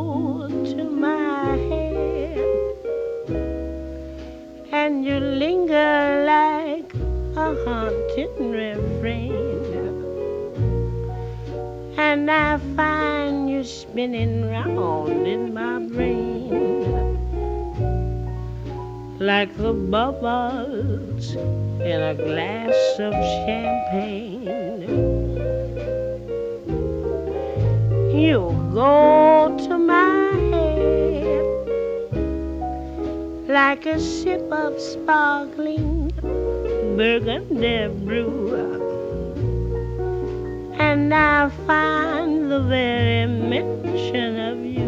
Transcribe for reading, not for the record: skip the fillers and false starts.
to my head, and you linger like a haunting refrain, and I find you spinning round in my brain like the bubbles in a glass of champagne. You go to my head like a sip of sparkling burgundy brew, and I find the very mention